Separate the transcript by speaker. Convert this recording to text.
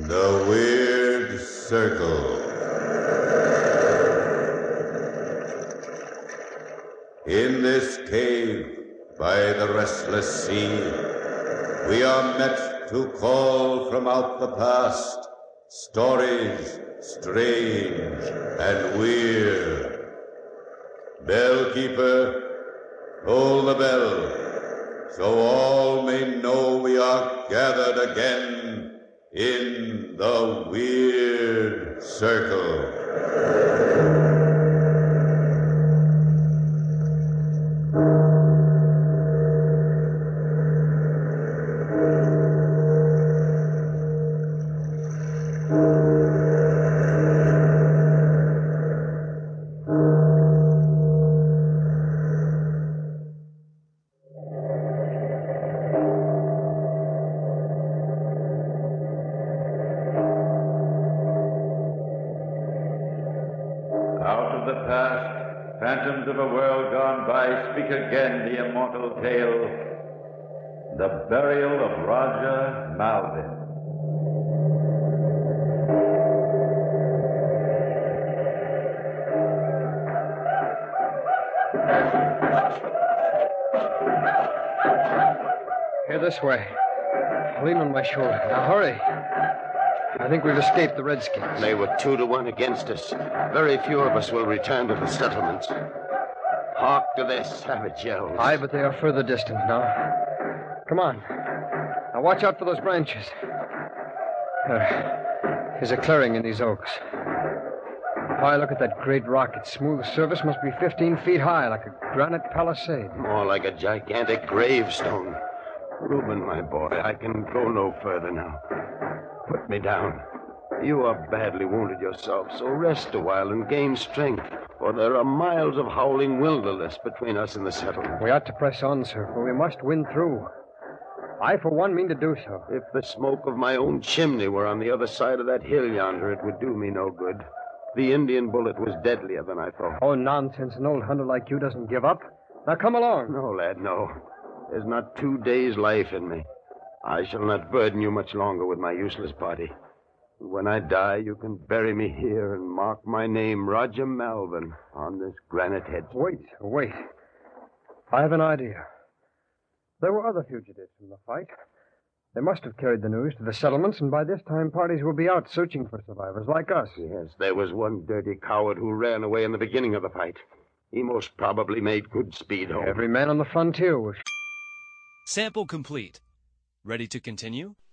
Speaker 1: The Weird Circle. In this cave by the restless sea, we are met to call from out the past stories strange and weird. Bellkeeper, toll the bell, so all may know we are gathered again in the Weird Circle. Out of the past, phantoms of a world gone by, speak again the immortal tale, the burial of Roger Malvin.
Speaker 2: Here, this way. Lean on my shoulder. Now, hurry. I think we've escaped the Redskins.
Speaker 3: They were 2-1 against us. Very few of us will return to the settlements. Hark to their savage yells.
Speaker 2: Aye, but they are further distant now. Come on. Now, watch out for those branches. There's a clearing in these oaks. Why, look at that great rock. Its smooth surface must be 15 feet high, like a granite palisade.
Speaker 3: More like a gigantic gravestone. Reuben, my boy, I can go no further now. Put me down. You are badly wounded yourself, so rest a while and gain strength, for there are miles of howling wilderness between us and the settlement.
Speaker 2: We ought to press on, sir, for we must win through. I, for one, mean to do so.
Speaker 3: If the smoke of my own chimney were on the other side of that hill yonder, it would do me no good. The Indian bullet was deadlier than I thought.
Speaker 2: Oh, nonsense. An old hunter like you doesn't give up. Now, come along.
Speaker 3: No, lad, no. There's not 2 days' life in me. I shall not burden you much longer with my useless body. When I die, you can bury me here and mark my name, Roger Malvin, on this granite headstone.
Speaker 2: Wait. I have an idea. There were other fugitives from the fight. They must have carried the news to the settlements, and by this time parties will be out searching for survivors like us.
Speaker 3: Yes, there was one dirty coward who ran away in the beginning of the fight. He most probably made good speed home.
Speaker 2: Every man on the frontier was...
Speaker 4: Sample complete. Ready to continue?